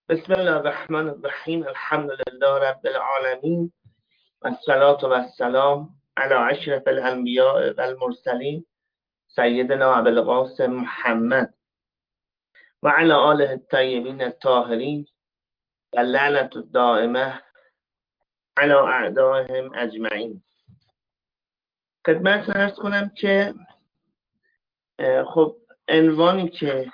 بسم الله الرحمن الرحیم. الحمد لله رب العالمین و الصلاة و السلام علی اشرف الانبیاء و المرسلین سیدنا ابوالقاسم محمد و علی آله الطیبین الطاهرین و لعنت الدائمه علی اعدائهم اجمعین. خدمت عرض کنم که خب عنوانی که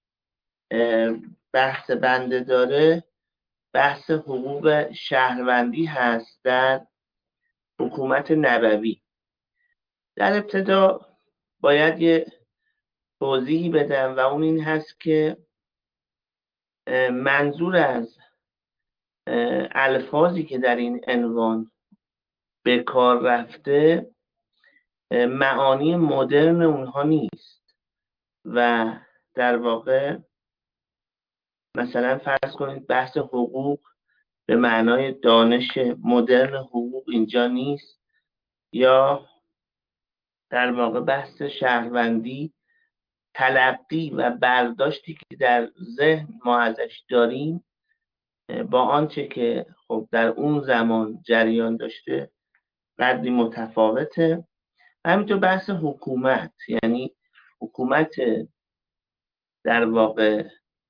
بحث بنده داره بحث حقوق شهروندی هست در حکومت نبوی. در ابتدا باید یه توضیحی بدم و اون این هست که منظور از الفاظی که در این عنوان به کار رفته معانی مدرن اونها نیست و در واقع مثلا فرض کنید بحث حقوق به معنای دانش مدرن حقوق اینجا نیست، یا در واقع بحث شهروندی تلقی و برداشتی که در ذهن ما ازش داریم با آنچه که خب در اون زمان جریان داشته قدری متفاوته. همینطور بحث حکومت، یعنی حکومت در واقع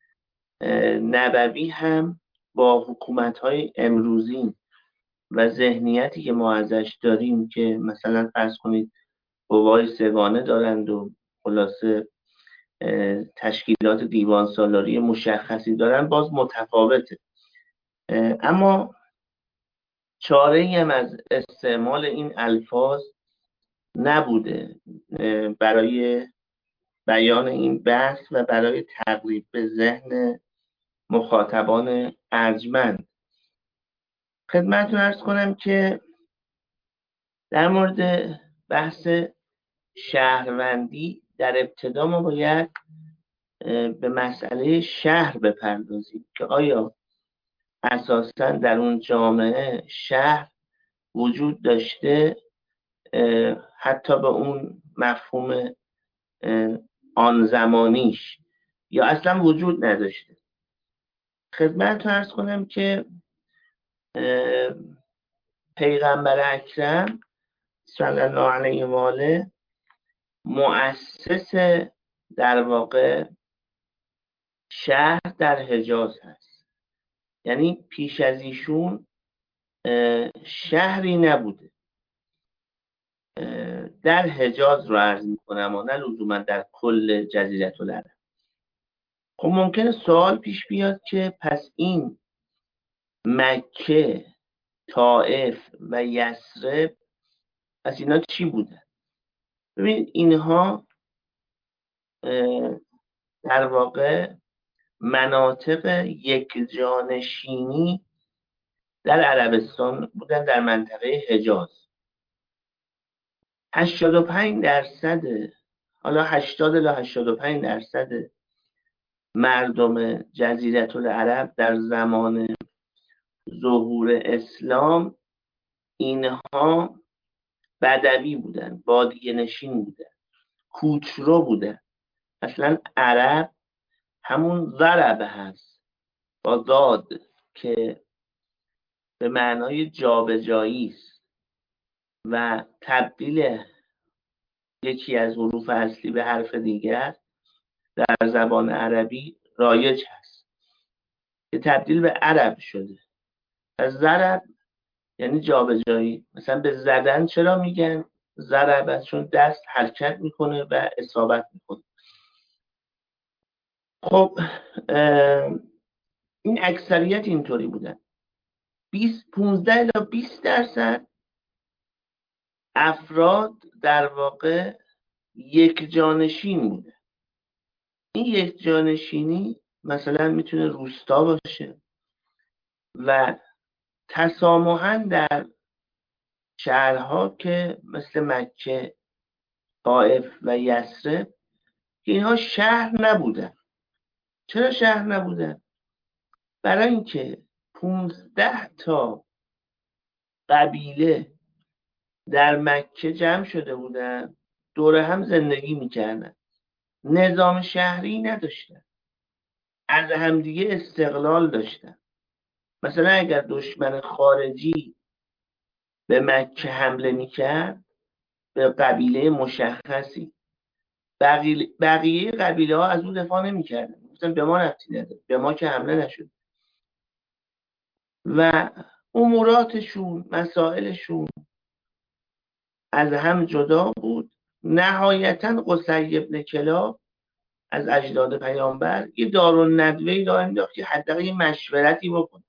نبوی هم با حکومت‌های امروزی و ذهنیتی که ما ازش داریم که مثلا فرض کنید قوای سگانه دارند و خلاصه تشکیلات دیوان سالاری مشخصی دارن باز متفاوته. اما چاره‌ای هم از استعمال این الفاظ نبوده برای بیان این بحث و برای تقریب به ذهن مخاطبان ارجمند. خدمتتون عرض کنم که در مورد بحث شهروندی در ابتدا ما باید به مسئله شهر بپردازیم که آیا اساساً در اون جامعه شهر وجود داشته، حتی به اون مفهوم آن زمانیش، یا اصلا وجود نداشته. خدمتتون عرض کنم که پیغمبر اکرم صلی الله علیه و آله مؤسس در واقع شهر در حجاز هست، یعنی پیش از ایشون شهری نبوده. در حجاز رو عرض میکنم و نه لزوما در کل جزیره العرب. خب ممکنه سوال پیش بیاد که پس این مکه، طائف و یثرب پس اینا چی بودن؟ ببینید اینها در واقع مناطق یک جانشینی در عربستان بودن، در منطقه حجاز. 85%، حالا 80 الی 85% مردم جزیره العرب در زمان ظهور اسلام اینها بدوی بودن، بادیه نشین بودن، کوچرو بودن. اصلا عرب همون ضرب هست با زاد که به معنای جابجایی است و تبدیل یکی از حروف اصلی به حرف دیگر در زبان عربی رایج هست که تبدیل به عرب شده. از ضرب یعنی جابجایی. مثلا به زدن چرا میگن ضرب؟ چون دست حرکت میکنه و اصابت میکنه. خب این اکثریت اینطوری بودن. 15 الی 20% افراد در واقع یک جانشین بوده. این یک جانشینی مثلا میتونه روستا باشه و تسامحاً در شهرها که مثل مکه، طائف و یثرب که اینها شهر نبودن. چرا شهر نبودن؟ برای اینکه 15 تا قبیله در مکه جمع شده بودن، دور هم زندگی میکردن، نظام شهری نداشتن. از همدیگه استقلال داشتن. مثلا اگر دشمن خارجی به مکه حمله میکرد، به قبیله مشخصی، بقیه قبیله ها از اون دفاع نمیکردن، گفتن به ما ربطی نداره، به ما که حمله نشد. و اموراتشون، مسائلشون از هم جدا بود. نهایتا قصی ابن کلاب از اجداد پیامبر یه دارالندوه‌ای راه انداخت که حداقل یه مشورتی بکنه،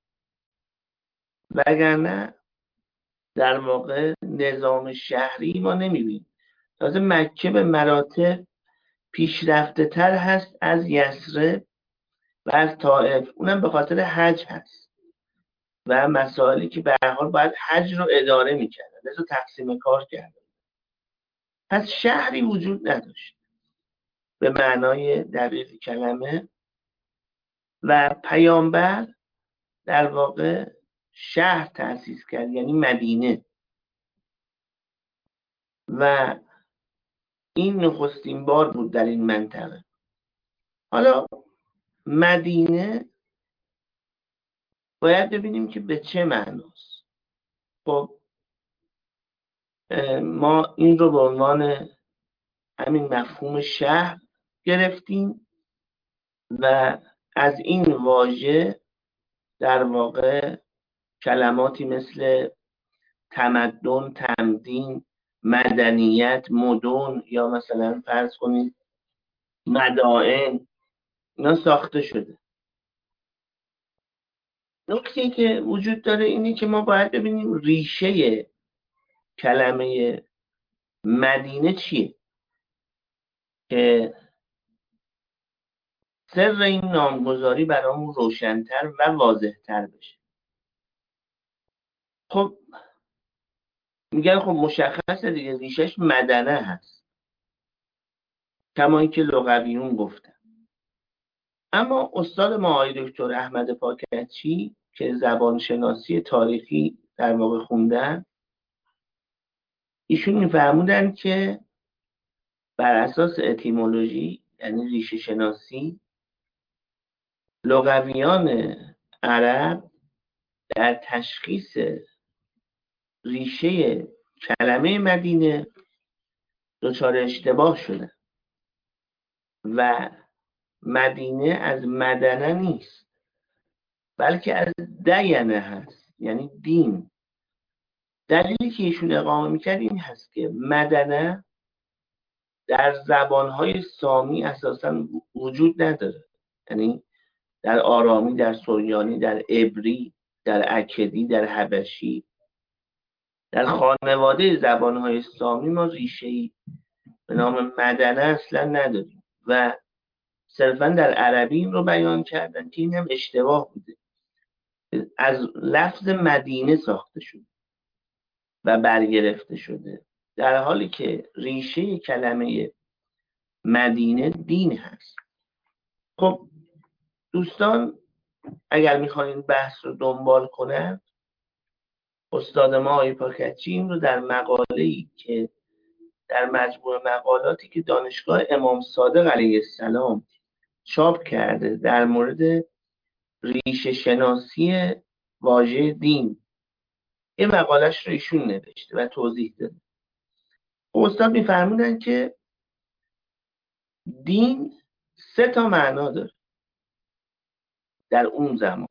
وگرنه در واقع نظام شهری ما نمیبینیم. تازه مکه به مراتب پیشرفته تر هست از یثرب و از طائف، اونم به خاطر حج هست و مسائلی که به هر حال باید حج رو اداره میکردن، لذا تقسیم کار کردن. پس شهری وجود نداشت به معنای دقیق کلمه و پیامبر در واقع شهر تأسیس کرد، یعنی مدینه، و این نخستین بار بود در این منطقه. حالا مدینه باید ببینیم که به چه معناست. خب ما این رو به عنوان همین مفهوم شهر گرفتیم و از این واژه در واقع کلماتی مثل تمدن، تمدین، مدنیت، مدن یا مثلا فرض کنید مدائن، اینا ساخته شده. نکته‌ای که وجود داره اینه که ما باید ببینیم ریشه کلمه مدینه چیه که سر این نامگذاری برامون روشن‌تر و واضح‌تر بشه. خب میگن خب مشخصه دیگه، ریشش مدنه هست، کما اینکه لغویون گفتن. اما استاد ما آقای دکتر احمد پاکچی که زبانشناسی تاریخی در واقع خوندن، ایشون میفرمودن که بر اساس اتیمولوژی یعنی ریشه شناسی، لغویان عرب در تشخیص ریشه کلمه مدینه دچار اشتباه شده و مدینه از مدنه نیست بلکه از دینه هست، یعنی دین. دلیلی که ایشون اقامه میکرد این هست که مدنه در زبانهای سامی اساسا وجود نداره، یعنی در آرامی، در سریانی، در عبری، در اکدی، در حبشی، در خانواده زبانهای سامی ما ریشه‌ای به نام مدنه اصلا نداریم و صرفا در عربی این رو بیان کردن که این هم اشتباه بوده، از لفظ مدینه ساخته شده و برگرفته شده، در حالی که ریشه کلمه مدینه دین هست. خب دوستان اگر میخواین بحث رو دنبال کنن، استاد ما آقای پاکچی این رو در مقاله‌ای که در مجموع مقالاتی که دانشگاه امام صادق علیه السلام چاپ کرده در مورد ریشه شناسی واژه دین، این مقالش رو ایشون نوشته و توضیح داده. استاد میفرمودن که دین 3 تا معنا داره در اون زمان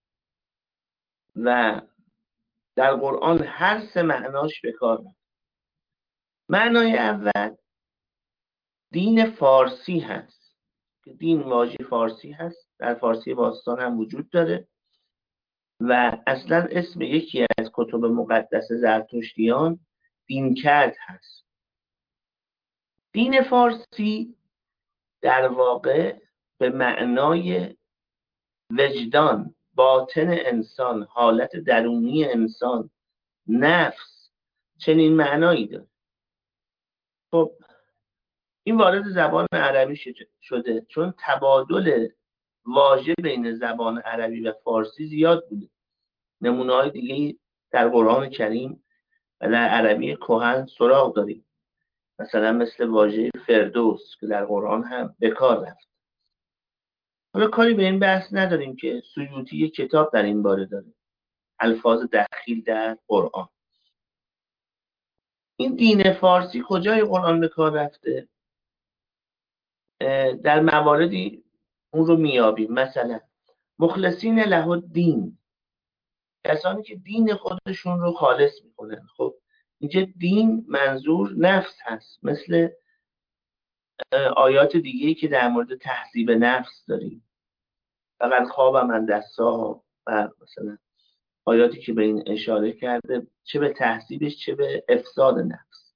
و در قرآن هر 3 معناش به کار میاد. معنای اول دین فارسی هست که دین واژه فارسی هست، در فارسی باستان هم وجود داره و اصلا اسم یکی از کتب مقدس زرتشتیان دینکرد هست. دین فارسی در واقع به معنای وجدان، باطن انسان، حالت درونی انسان، نفس، چنین معنایی داره. خب این وارد زبان عربی شده چون تبادل واژه بین زبان عربی و فارسی زیاد بوده. نمونه‌های دیگه در قرآن کریم و در عربی کهن سراغ داریم، مثلا مثل واژه فردوس که در قرآن هم به کار رفت. حالا کاری به این بحث نداریم که سیوطی یک کتاب در این باره داره، الفاظ دخیل در قرآن. این دین فارسی کجای قرآن به کار رفته؟ در مواردی اون رو میابیم. مثلا مخلصین له الدین، کسانی که دین خودشون رو خالص میکنن. خب اینجا دین منظور نفس هست، مثل آیات دیگه‌ای که در مورد تهذیب نفس داریم، فقط خواب من دستا و مثلا آیاتی که به این اشاره کرده، چه به تهذیبش چه به افساد نفس.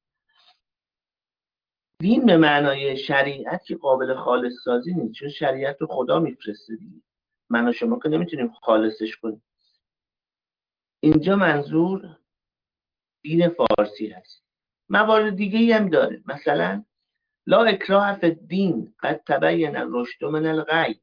دین به معنای شریعت که قابل خالص سازی نیست، چون شریعت رو خدا میفرسته دیگه، من و شما که نمیتونیم خالصش کنیم. اینجا منظور دین فارسی هست. موارد دیگه هم داره، مثلا لا اکراه فی الدین قد تبین الرشد من الغی.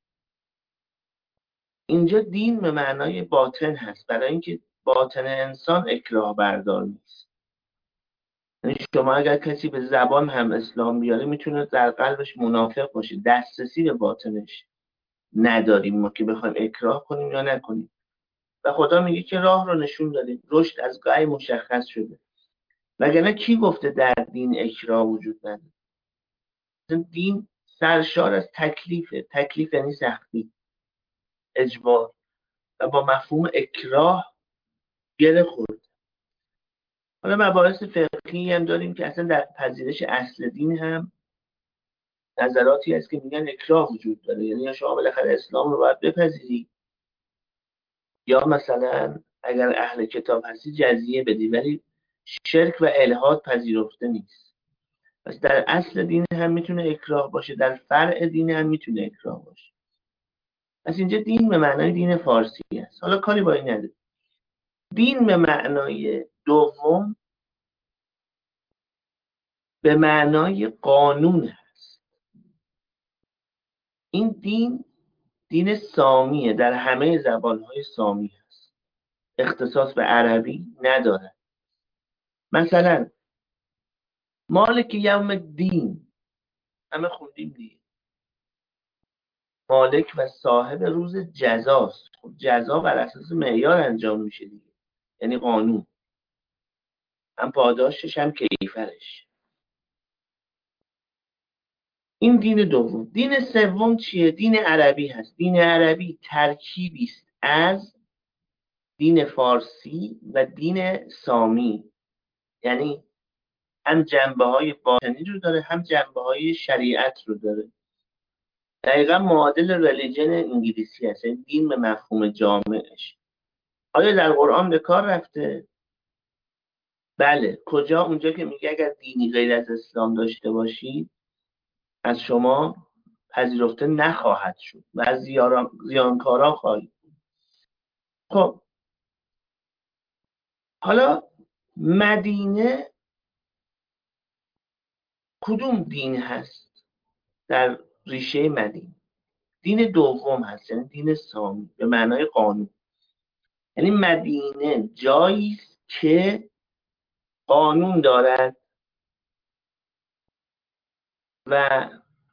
اینجا دین به معنای باطن هست، برای اینکه باطن انسان اکراه بردار نیست. یعنی شما اگر کسی به زبان هم اسلام بیاره، میتونه در قلبش منافق باشه، دسترسی به باطنش نداریم ما که بخوایم اکراه کنیم یا نکنیم. و خدا میگه که راه رو نشون دادیم، رشد از غی مشخص شده. وگرنه کی گفته در دین اکراه وجود نداره؟ دین سرشار از تکلیفه. تکلیف یعنی سختی، اجبار، و با مفهوم اکراه گره خورد. حالا مباحث فقهی هم داریم که اصلا در پذیرش اصل دین هم نظراتی هست که میگن اکراه وجود داره، یعنی یا شما بالاخره اسلام رو باید بپذیری، یا مثلا اگر اهل کتاب هستی جزیه بدی، ولی شرک و الحاد پذیرفته نیست. پس در اصل دین هم میتونه اکراه باشه، در فرع دین هم میتونه اکراه باشه. پس اینجا دین به معنای دین فارسی است. حالا کاری با این نداره. دین به معنای دوم به معنای قانون هست. این دین سامیه، در همه زبانهای سامی هست، اختصاص به عربی نداره. مثلا مالک یوم الدین، همه خوندیم دیگه، مالک و صاحب روز جزاست. خب جزا بر اساس معیار انجام میشه دیگه، یعنی قانون، هم پاداشش هم کیفرش. این دین دوم. دین سوم چیه؟ دین عربی هست. دین عربی ترکیبی است از دین فارسی و دین سامی، یعنی هم جنبه های باطنی رو داره، هم جنبه های شریعت رو داره. دقیقا معادل ریلیجن انگلیسی هست، یعنی دین به مفهوم جامعش. آیا در قرآن به کار رفته؟ بله. کجا؟ اونجا که میگه اگر دینی غیر از اسلام داشته باشید از شما پذیرفته نخواهد شد و از زیانکاران خواهید. خب حالا مدینه کدوم دین هست؟ در ریشه مدینه دین دوم هست، یعنی دین سامی به معنای قانون. یعنی مدینه جایی است که قانون دارد. و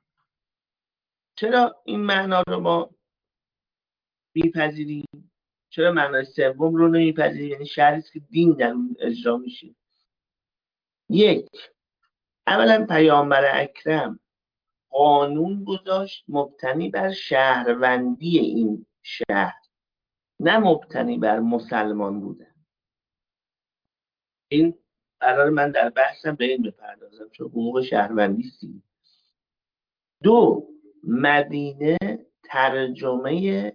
چرا این معنا رو ما میپذیریم؟ چرا معنای سوم رو نمیپذیریم؟ یعنی شهری است که دین در اون اجرا میشه. یک، اولا پیامبر اکرم قانون گذاشت مبتنی بر شهروندی این شهر، نه مبتنی بر مسلمان بودن. این قرار من در بحثم به این بپردازم، چون حقوق شهروندی است. دو، مدینه ترجمه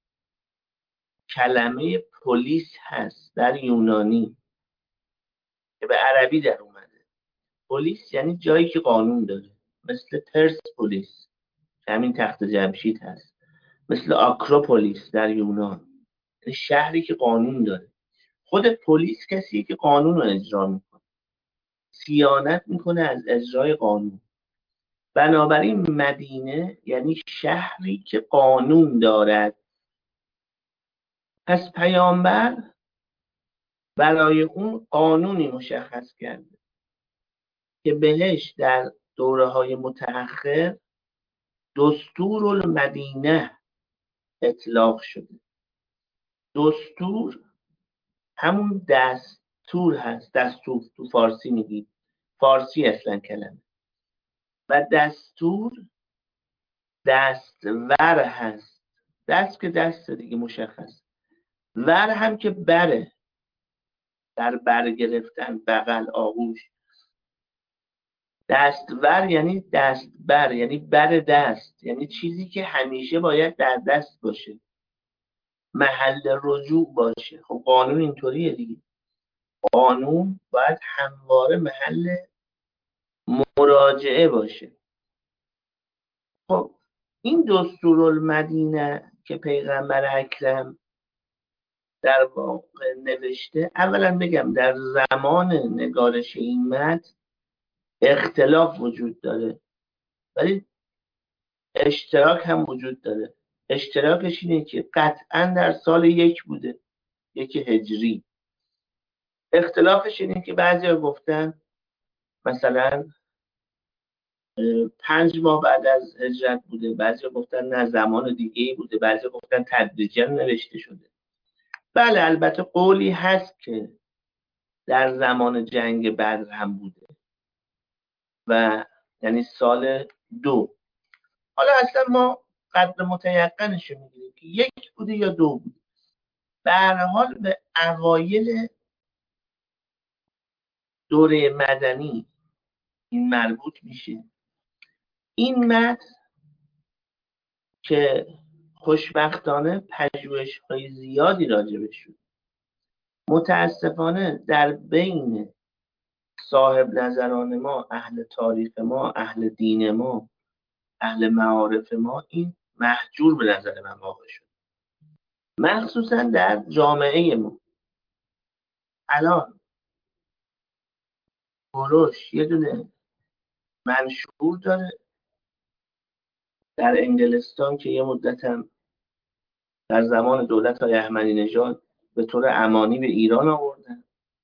کلمه پلیس هست در یونانی که به عربی در اومده. پلیس یعنی جایی که قانون داره، مثل پرسپولیس که همین تخت جمشید هست، مثل آکروپولیس در یونان، یعنی شهری که قانون داره. خود پلیس کسیه که قانون رو اجرا میکنه، صیانت میکنه از اجرای قانون. بنابراین مدینه یعنی شهری که قانون دارد. پس پیامبر برای اون قانونی مشخص کرده که بهش در دوره‌های متأخر دستورالمدینه اطلاق شده. دستور همون دستور هست، دستور تو فارسی میگید، فارسی اصلا کلمه، و دستور دستور هست. دست که دست دیگه مشخص، ور هم که بره، در بر گرفتن، بغل، آغوش. دستور یعنی دست بر، یعنی بر دست، یعنی چیزی که همیشه باید در دست باشه، محل رجوع باشه. خب قانون اینطوریه دیگه، قانون باید همواره محل مراجعه باشه. خب این دستورالمدینه که پیغمبر اکرم در واقع نوشته، اولا بگم در زمان نگارش این متن اختلاف وجود داره، ولی اشتراک هم وجود داره. اشتراکش اینه که قطعا در سال 1 بوده، 1 هجری. اختلافش اینه که بعضیا گفتن مثلا 5 ماه بعد از هجرت بوده، بعضیا گفتن نه زمان دیگه ای بوده، بعضیا گفتن تدریجا نوشته شده. بله البته قولی هست که در زمان جنگ بدر هم بوده و یعنی سال 2. حالا اصلا ما قدر متیقنش میگیریم که 1 بوده یا 2 بوده. به هر حال به اوایل دوره مدنی این مربوط میشه. این متن که خوشبختانه پژوهش‌های زیادی راجبش شد، متاسفانه در بین صاحب نظران ما، اهل تاریخ ما، اهل دین ما، اهل معارف ما، این محجور به نظر من واقع شد، مخصوصا در جامعه ما. الان کوروش یه دونه منشور داره در انگلستان که یه مدت هم در زمان دولت‌های احمدی نژاد به طور امانی به ایران آوردن.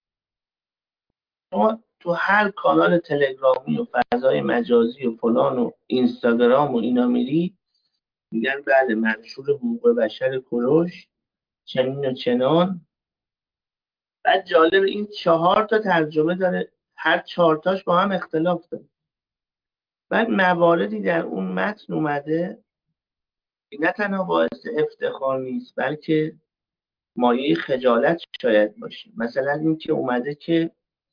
شما تو هر کانال تلگرامی و فضای مجازی و فلان و اینستاگرام و اینا میری، میگن بله منشور حقوق بشر کوروش چنین و چنان. بعد جالب این 4 تا ترجمه داره، هر 4 تاش با هم اختلاف داره. بعد مواردی در اون متن اومده نه تنها باعث افتخار نیست بلکه مایه خجالت شاید باشه. مثلا این که اومده که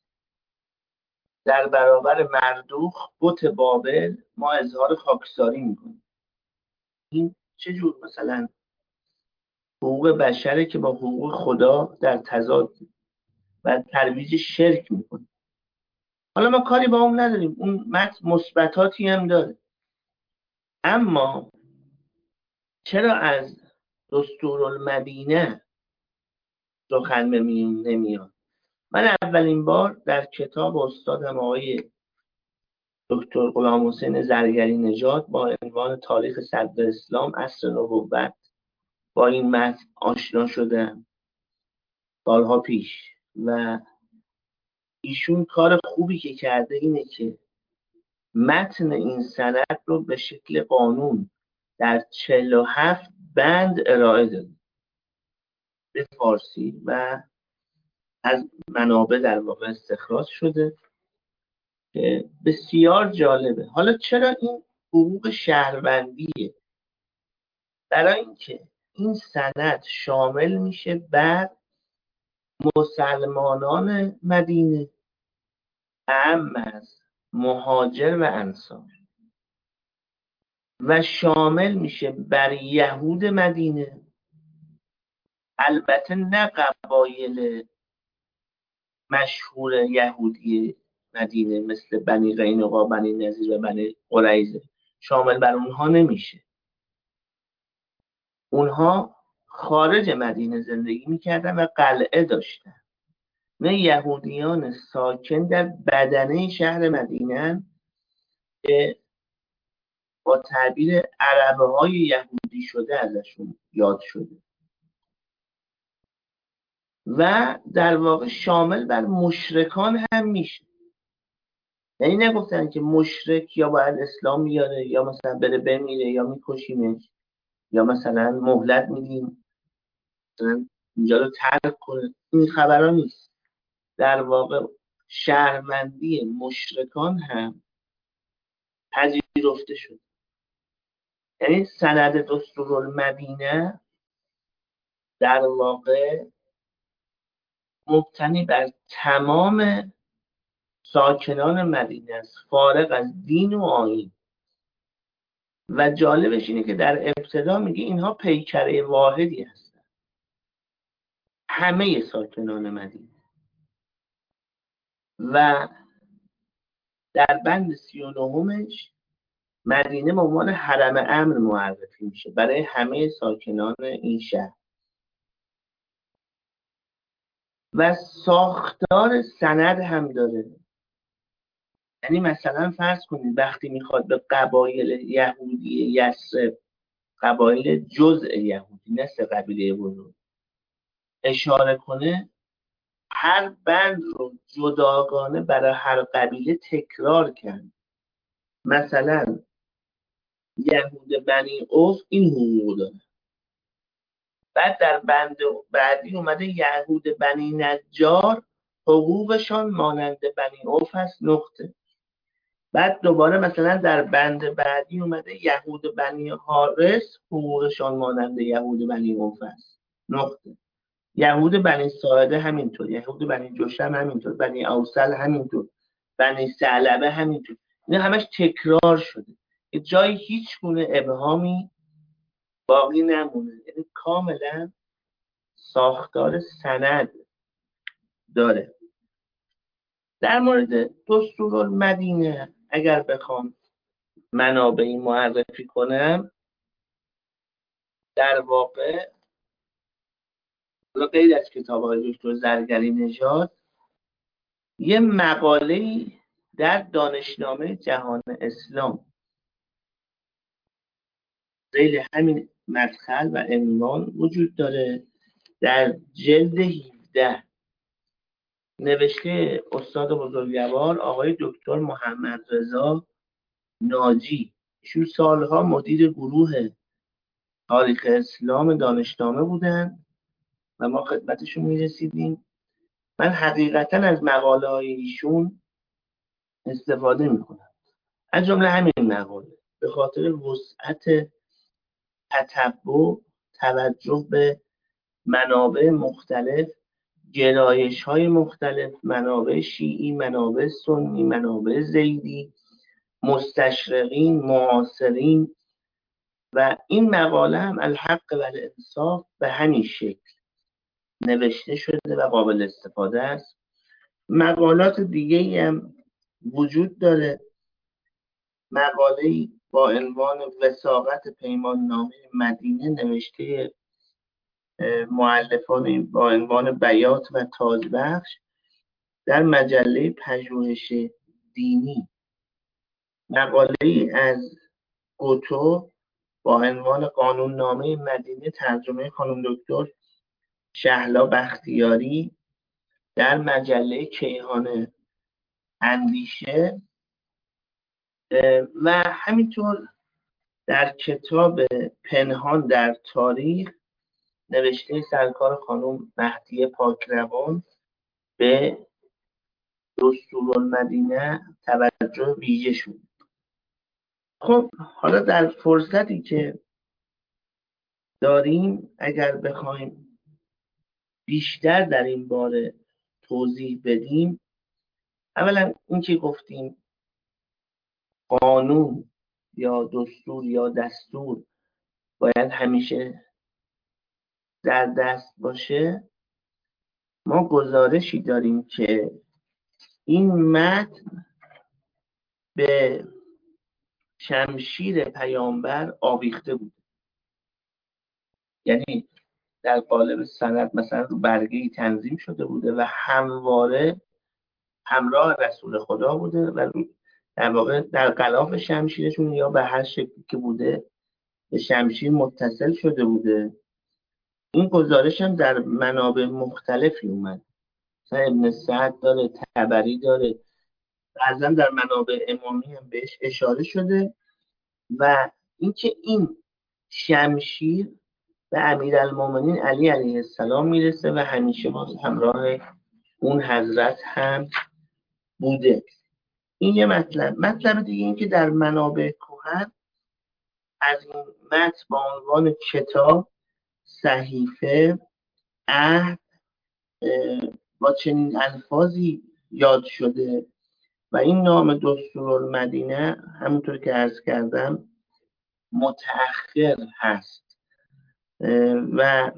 در برابر مردوخ بت بابل ما اظهار خاکساری میکنیم. این چه جور مثلا حقوق بشره که با حقوق خدا در تضاد و ترویج شرک میکنه. حالا ما کاری با اون نداریم، اون متن مثبتاتی هم داره، اما چرا از دستورالمدینه سخن به میون نمیاد؟ من اولین بار در کتاب استادم آقای دکتر غلامحسین زرگری نژاد با عنوان تاریخ صدر اسلام عصر نبوت با این متن آشنا شدم سالها پیش، و ایشون کار خوبی که کرده اینه که متن این سند رو به شکل قانون در 47 بند ارائه داده به فارسی و از منابع در واقع استخراج شده که بسیار جالبه. حالا چرا این حقوق شهروندیه؟ برای اینکه این سند شامل میشه بر مسلمانان مدینه اعم از مهاجر و انصار، و شامل میشه بر یهود مدینه، البته نه قبایل مشهور یهودی مدینه مثل بنی قینقاع، بنی نضیر و بنی قریظه، شامل بر اونها نمیشه. اونها خارج مدینه زندگی میکردن و قلعه داشتن. نه یهودیان ساکن در بدنه شهر مدینه که با تعبیر عربه های یهودی شده ازشون یاد شده، و در واقع شامل بر مشرکان هم میشه. یعنی نگفتن که مشرک یا باید اسلام بیاره یا مثلا بره بمیره یا میکشیمش یا مثلا مهلت میدیم مثلا اینجا رو ترک کنه. این خبرها نیست. در واقع شهروندی مشرکان هم پذیرفته شد. یعنی سند دستورالمدینه در واقع مبتنی بر تمام ساکنان مدینه است، فارغ از دین و آیین. و جالبش اینه که در ابتدا میگه اینها پیکره واحدی هستند، همه ساکنان مدینه. و در بند 39 مدینه به عنوان حرم امن معرفی میشه برای همه ساکنان این شهر. و ساختار سند هم داره. یعنی مثلا فرض کنید وقتی میخواد به قبایل یهودی یثرب، قبایل جزء یهودی نه سه قبیله بزرگ، اشاره کنه، هر بند رو جداگانه برای هر قبیله تکرار کرد. مثلا یهود بنی اوف این حقوق داره. بعد در بند بعدی اومده یهود بنی نجار حقوقشان مانند بنی اوف هست نقطه. بعد دوباره مثلا در بند بعدی اومده یهود بنی حارس حقوقشان مانند یهود بنی اوف هست نقطه. یهود بنی ساعده همینطور، یهود بنی جشم همینطور، بنی اوسل همینطور، بنی ثعلبه همینطور. اینا همش تکرار شده، جای هیچ گونه ابهامی باقی نمونه. یعنی کاملا ساختار سند داره. در مورد دستورالمدینه اگر بخوام منابعی معرفی کنم، در واقع غیر از کتاب‌های دکتر زرگری نژاد یه مقاله‌ای در دانشنامه جهان اسلام ذیل همین مدخل و عنوان وجود داره. در جلد 17 نوشته استاد بزرگوار آقای دکتر محمد رضا ناجی. ایشون سالها مدیر گروه تاریخ اسلام دانشنامه بودن و ما خدمتشون میرسیدیم. من حقیقتا از مقاله های ایشون استفاده میکنم، از جمله همین مقاله، به خاطر وسعت تتبع، توجه به منابع مختلف، گرایش های مختلف، منابع شیعی، منابع سنی، منابع زیدی، مستشرقین، معاصرین. و این مقاله هم الحق و الانصاف به همین شکل نوشته شده و قابل استفاده است. مقالات دیگه هم وجود داره. مقاله‌ای با عنوان وثاقت پیمان نامه مدینه نوشته مؤلفان با عنوان بیات و تاجبخش در مجله پژوهش دینی. مقاله‌ای از گوتو با عنوان قانون نامه مدینه ترجمه خانم دکتر شهلا بختیاری در مجله کیهان اندیشه. و همینطور در کتاب پنهان در تاریخ نوشته سرکار خانم مهدیه پاکروان به دستورالمدینه توجه ویژه شد. خب حالا در فرصتی که داریم اگر بخوایم بیشتر در این باره توضیح بدیم، اولا این که گفتیم قانون یا دستور یا دستور باید همیشه در دست باشه. ما گزارشی داریم که این متن به شمشیر پیامبر آویخته بود. یعنی در قالب سند مثلا رو برگه‌ای تنظیم شده بوده و همواره همراه رسول خدا بوده و در واقع در غلاف شمشیرشون یا به هر شکلی که بوده به شمشیر متصل شده بوده. این گزارش هم در منابع مختلفی اومد. مثلا ابن سعد داره، طبری داره، بعضا در منابع امامی هم بهش اشاره شده و اینکه این شمشیر به امیرالمومنین علی علیه السلام میرسه و همیشه باز همراه اون حضرت هم بوده. این یه مطلب دیگه این که در منابع کهن از این متن با عنوان کتاب، صحیفه، عهد با چنین الفاظی یاد شده و این نام دستورالمدینه همونطور که عرض کردم متأخر هست و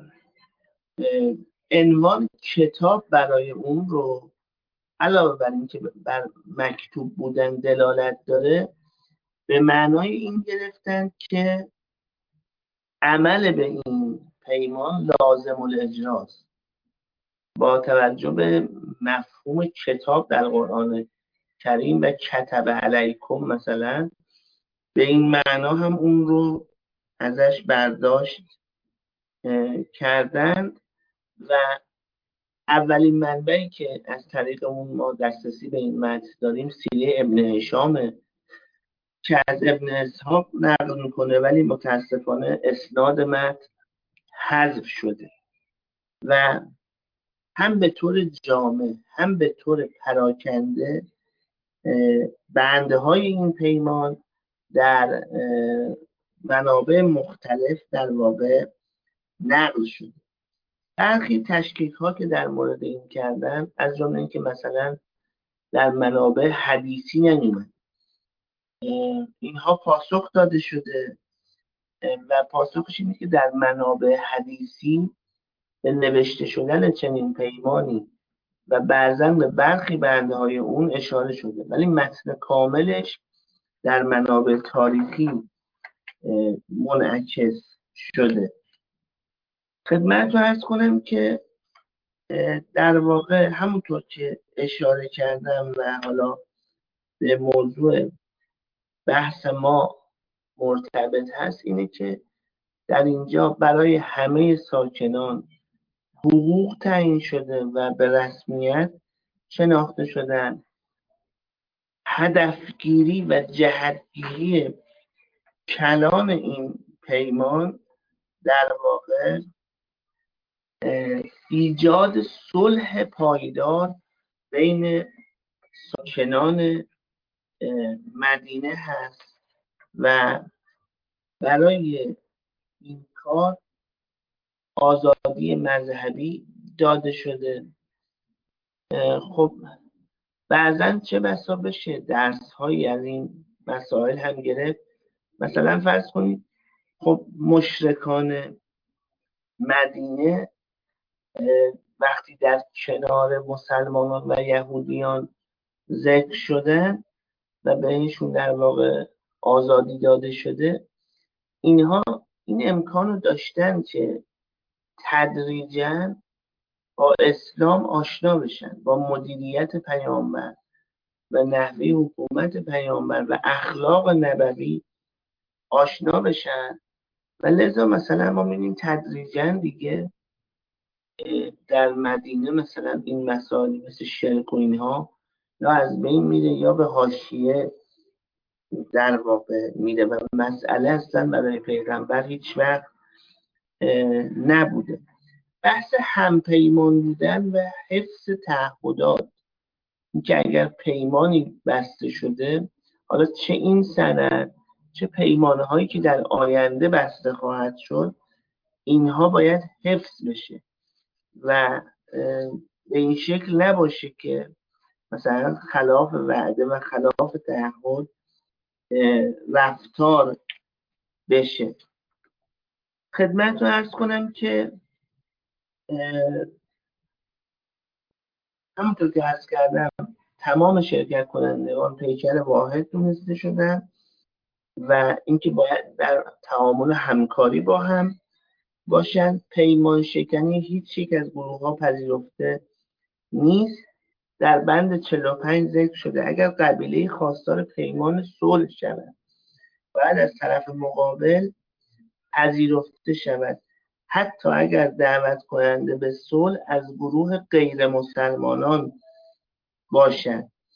عنوان کتاب برای اون رو علاوه بر این که بر مکتوب بودن دلالت داره به معنای این گرفتن که عمل به این پیمان لازم الاجراست. با توجه به مفهوم کتاب در قرآن کریم و کتب علیکم مثلا به این معنا هم اون رو ازش برداشت کردند و اولین منبعی که از طریق اون ما دسترسی به این متن داریم سیره ابن هشامه که از ابن اسحاق نقل میکنه ولی متاسفانه اسناد متن حذف شده و هم به طور جامع هم به طور پراکنده بنده های این پیمان در منابع مختلف در واقع نقل شده. برخی تشکیک ها که در مورد این کردن از جمله اینکه مثلا در منابع حدیثی نمیومد، اینها پاسخ داده شده و پاسخش اینه که در منابع حدیثی به نوشته شدن چنین پیمانی و بعضا به برخی بنده های اون اشاره شده ولی متن کاملش در منابع تاریخی منعکس شده. خدمت رو عرض کنم که در واقع همونطور که اشاره کردم و حالا به موضوع بحث ما مرتبط هست اینه که در اینجا برای همه ساکنان حقوق تعیین شده و به رسمیت شناخته شدن. هدفگیری و جهتگیری کلان این پیمان در واقع ایجاد صلح پایدار بین ساکنان مدینه هست و برای این کار آزادی مذهبی داده شده. خب بعضا چه بسا بشه درس هایی از این مسائل هم گرفت. مثلا فرض کنید خب مشرکان مدینه وقتی در کنار مسلمانان و یهودیان ذکر شدن و بهشون در واقع آزادی داده شده، اینها این امکان رو داشتن که تدریجاً با اسلام آشنا بشن، با مدیریت پیامبر و نحوه حکومت پیامبر و اخلاق نبوی آشنا بشن و لذا مثلا ما می‌بینیم تدریجاً دیگه در مدینه مثلا این مسائل مثل شرک و اینها یا از بین میره یا به حاشیه در واقع میره و مسئله اصلا برای پیغمبر هیچ وقت نبوده. بحث همپیمان بودن و حفظ تعهدات، که اگر پیمانی بسته شده حالا چه این سند چه پیمانه هایی که در آینده بسته خواهد شد اینها باید حفظ بشه و به این شکل نباشه که مثلا خلاف وعده و خلاف تعهد رفتار بشه. خدمت رو عرض کنم که همونطور که عرض کردم تمام شرکت کنندگان پیکر واحد دونسته شدن و اینکه باید در تعامل همکاری با هم باشن. پیمان شکنی هیچ یک از گروه ها پذیرفته نیست. در بند 45 ذکر شده اگر قبیله خواستار پیمان صلح شود باید از طرف مقابل پذیرفته شود، حتی اگر دعوت کننده به صلح از گروه غیر مسلمانان باشد.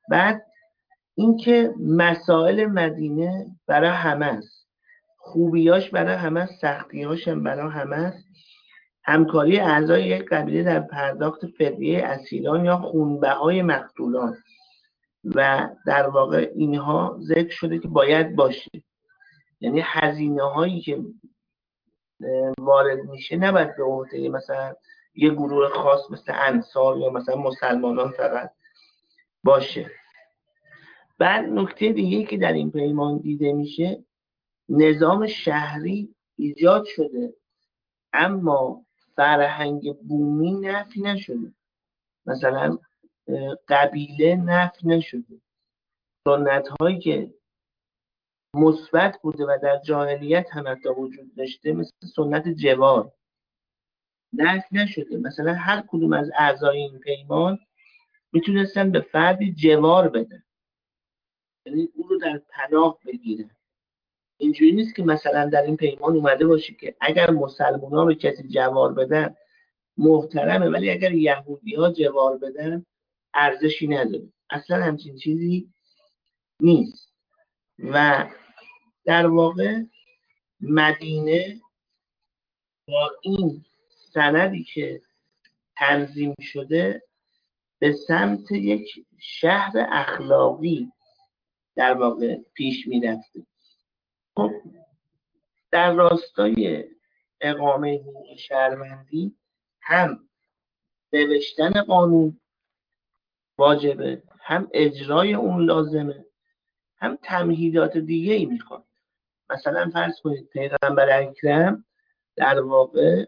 بعد اینکه مسائل مدینه برای همه است، خوبیاش برای همه است، سختیاش هم برای همه است. همکاری اعضای یک قبیله در پرداخت فدیه اسیران یا خونبهای مقتولان و در واقع اینها ذکر شده که باید باشه. یعنی هزینه هایی که وارد میشه نباید به عهده مثلا یه گروه خاص مثل انصار یا مثلا مسلمانان فقط باشه. بعد نکته دیگه که در این پیمان دیده میشه، نظام شهری ایجاد شده اما فرهنگ بومی نفی نشده. مثلا قبیله نفی نشده. سنت هایی که مثبت بوده و در جاهلیت هم حتی وجود داشته مثل سنت جوار نفی نشده. مثلا هر کدوم از اعضای این پیمان میتونستن به فردی جوار بدن، یعنی او رو در پناه بگیرن. اینجوری نیست که مثلا در این پیمان اومده باشه که اگر مسلمان ها به کسی جوار بدن محترمه، ولی اگر یهودی ها جوار بدن ارزشی نداره. اصلا همچین چیزی نیست. و در واقع مدینه با این سندی که تنظیم شده به سمت یک شهر اخلاقی در واقع پیش می‌رفته. خب در راستای اقامه حقوق شهروندی هم نوشتن قانون واجبه، هم اجرای اون لازمه، هم تمهیدات دیگه ای میخواد. مثلا فرض کنید پیغمبر اکرم در واقع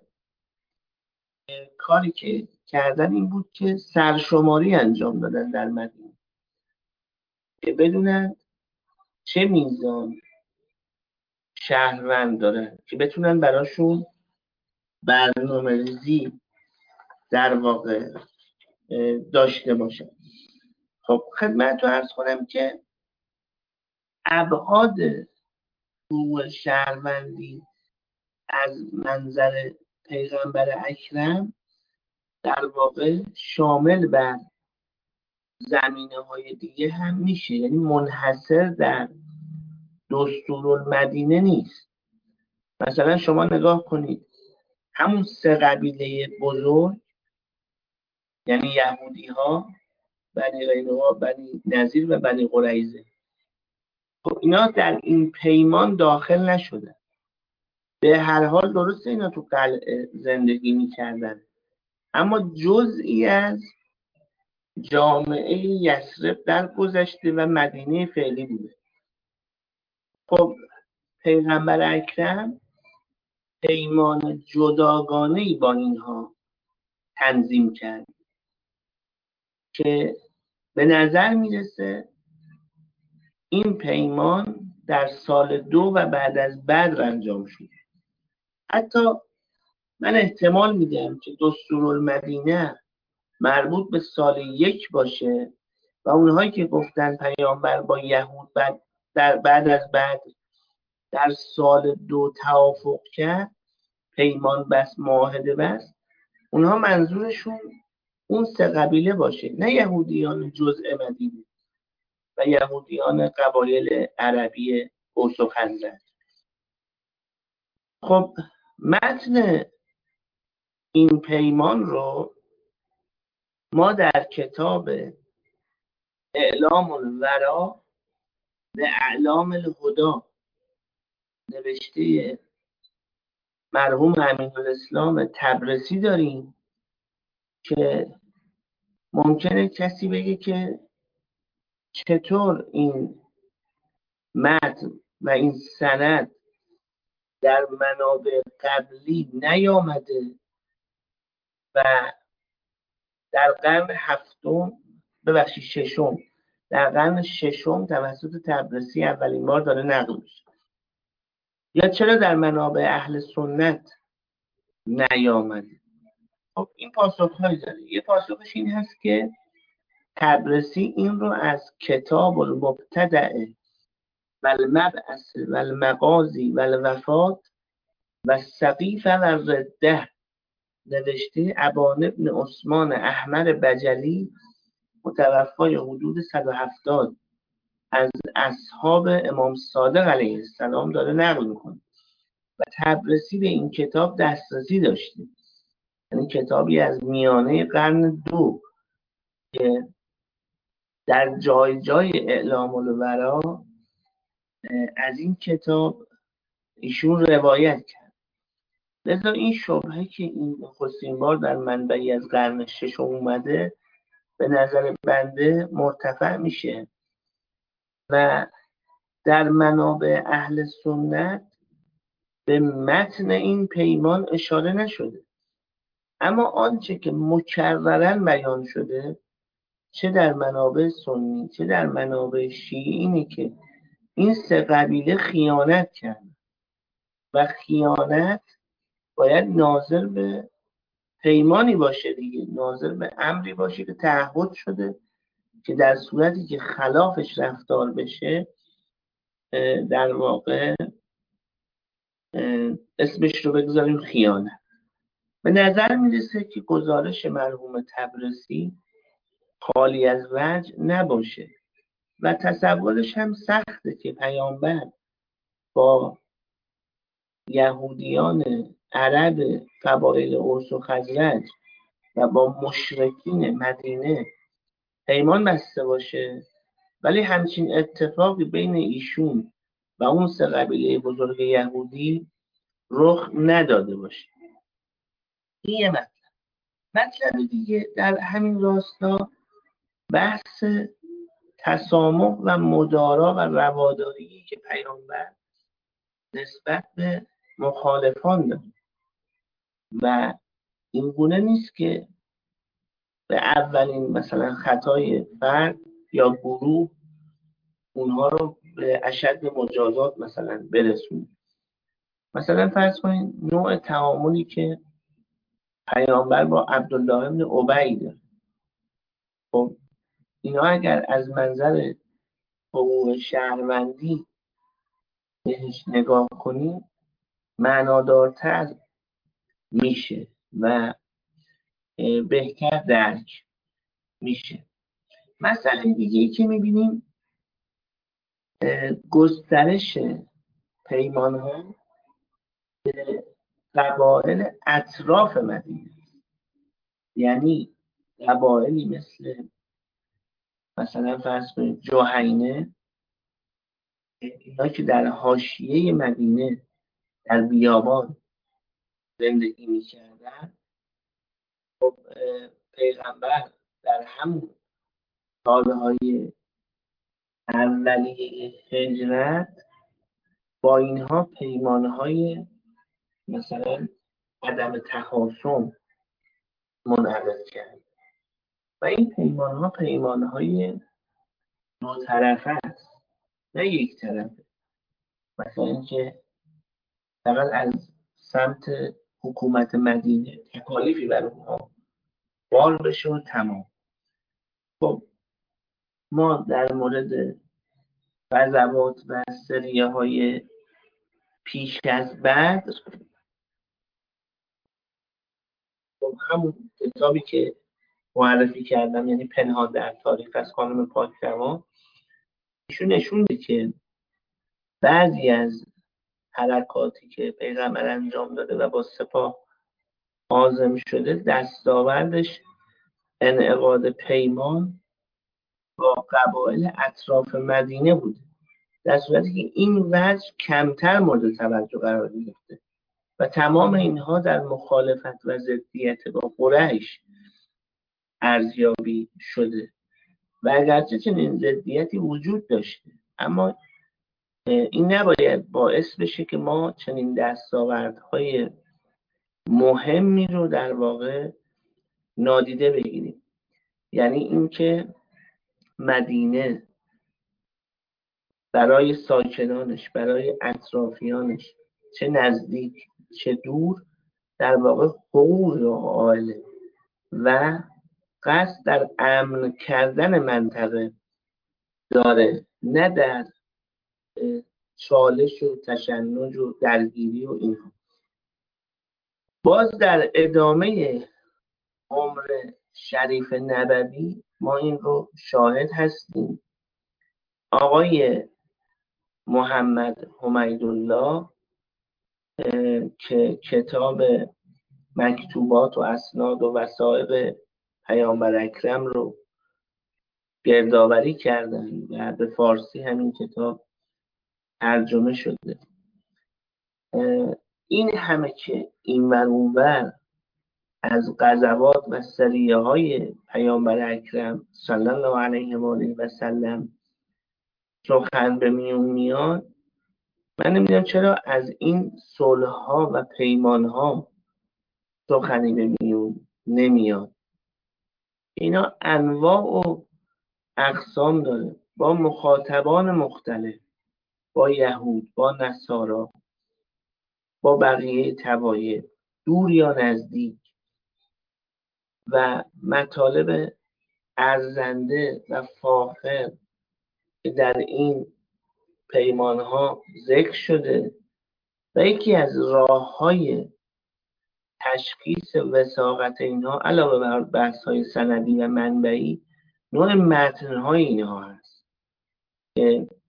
کاری که کردن این بود که سرشماری انجام دادن در مدینه که بدونن چه میزان شهروند دارن که بتونن براشون برنامه‌ریزی در واقع داشته باشن. خب خدمتتون عرض کنم که ابعاد حقوق شهروندی از منظر پیغمبر اکرم در واقع شامل بر زمینه‌های دیگه هم میشه، یعنی منحصر در دستورالمدینه نیست. مثلا شما نگاه کنید همون 3 قبیله بزرگ، یعنی یهودی ها، بنی قینقاع، بنی نذیر و بنی قریظه، خب اینا در این پیمان داخل نشدن. به هر حال درسته اینا تو قلعه زندگی میکردن، اما جزئی از جامعه یثرب در گذشته و مدینه فعلی بوده. خب پیغمبر اکرم پیمان جداگانه‌ای با اینها تنظیم کرد که به نظر میرسه این پیمان در سال 2 و بعد از بدر انجام شد. حتی من احتمال میدم که دستورالمدینه مربوط به سال 1 باشه و اونهایی که گفتن پیامبر با یهود بعد از بدر در سال 2 توافق کرد، پیمان بس معاهده بس، اونها منظورشون اون 3 قبیله باشه، نه یهودیان جزء مدینه و یهودیان قبایل عربی اوس و خزرج. خب متن این پیمان رو ما در کتاب اعلام الورا به اعلام الهدی نوشته مرحوم امین‌الاسلام طبرسی داریم که ممکنه کسی بگه که چطور این متن و این سند در منابع قبلی نیامده و در قرن ششم در قرن ششم توسط طبرسی اولین بار داره نقل میشه، یا چرا در منابع اهل سنت نیامده. خب این پاسخ‌هایی داره. یه پاسخش این هست که طبرسی این رو از کتاب المبتدع و المبعث و المغازی و الوفات و السقیف و الرده نوشته ابان ابن عثمان احمر بجلی متوفای حدود 170 از اصحاب امام صادق علیه السلام داره نقل میکنه و تبرسی به این کتاب دسترسی داشته. یعنی کتابی از میانه قرن 2 که در جای جای اعلام الورا از این کتاب ایشون روایت کرد. لذا این شبهه که این نخستین بار در منبعی از قرن 6 اومده به نظر بنده مرتفع میشه و در منابع اهل سنت به متن این پیمان اشاره نشده. اما آنچه که مکررن بیان شده چه در منابع سنی چه در منابع شیعی اینه که این سه قبیله خیانت کرد و خیانت باید ناظر به پیمانی باشه دیگه، ناظر به امری باشه که تعهد شده که در صورتی که خلافش رفتار بشه در واقع اسمش رو بگذاریم خیانت. به نظر میرسه که گزارش مرحوم تبرسی خالی از وجه نباشه و تصورش هم سخته که پیامبر با یهودیان عرب قبایل اوس و خزرج و با مشرکین مدینه پیمان بسته باشه ولی همچین اتفاقی بین ایشون و اون سه قبیله بزرگ یهودی رخ نداده باشه. این یه مطلب دیگه در همین راستا بحث تسامح و مدارا و رواداری که پیامبر نسبت به مخالفان داره و این گونه نیست که به اولین مثلا خطای فرد یا گروه اونها رو به اشد مجازات مثلا برسونه. مثلا فرض کنید نوع تعاملی که پیامبر با عبدالله ابن ابی داره. خب اینا اگر از منظر حقوق شهروندی بهش نگاه کنیم معنادارتر میشه و بهتر درک میشه. مسئله دیگه ای که میبینیم گسترش پیمان ها به قبایل اطراف مدینه، یعنی قبایلی مثلا فرض کنید جهینه، اینا که در حاشیه مدینه در بیابان زندگی میکردن. خب پیغمبر در همون سالهای اولیه هجرت با اینها پیمانهای مثلا عدم تخاصم منعقد کرد و این پیمانهای دو طرفه است نه یک طرفه. مثلا اینکه فقط از سمت حکومت مدینه تکالیفی بر اونها بار بشه و تمام. خب ما در مورد غزوات و سریه های پیش از بدر خب همون کتابی که معرفی کردم یعنی پنهان در تاریخ از خانم پاک‌روان ایشون نشون میده که بعضی از حرکاتی که پیغمبر انجام داده و با سپاه عازم شده دستاوردش انعقاد پیمان با قبایل اطراف مدینه بوده، در صورتی که این وجه کمتر مورد توجه قرار گرفته و تمام اینها در مخالفت و ضدیت با قریش ارزیابی شده و اگرچه چنین ضدیتی وجود داشته اما این نباید باعث بشه که ما چنین دستاوردهای مهمی رو در واقع نادیده بگیریم. یعنی اینکه مدینه برای ساکنانش، برای اطرافیانش چه نزدیک چه دور در واقع حقوق قائله و قصد در امن کردن منطقه داره، نه در چالش و تشنج و درگیری و اینها. باز در ادامه عمر شریف نبوی ما این رو شاهد هستیم. آقای محمد حمیدالله که کتاب مکتوبات و اسناد و وثایق پیامبر اکرم رو گردآوری کردن و به فارسی همین کتاب ترجمه شده. این همه که اینور اونور از غزوات و سریه های پیامبر اکرم صلی الله علیه و آله و سلم سخن به میون میاد، من نمیدونم چرا از این صلح ها و پیمان ها سخنی به میون نمیاد. اینا انواع و اقسام داره، با مخاطبان مختلف، با یهود، با نصارا، با بقیه طوایف، دور یا نزدیک، و مطالب ارزنده و فاخر که در این پیمانها ذکر شده. و یکی از راه‌های تشخیص وثاقت اینها علاوه بر بحث‌های سندی و منبعی، نوع متن‌های اینها هست که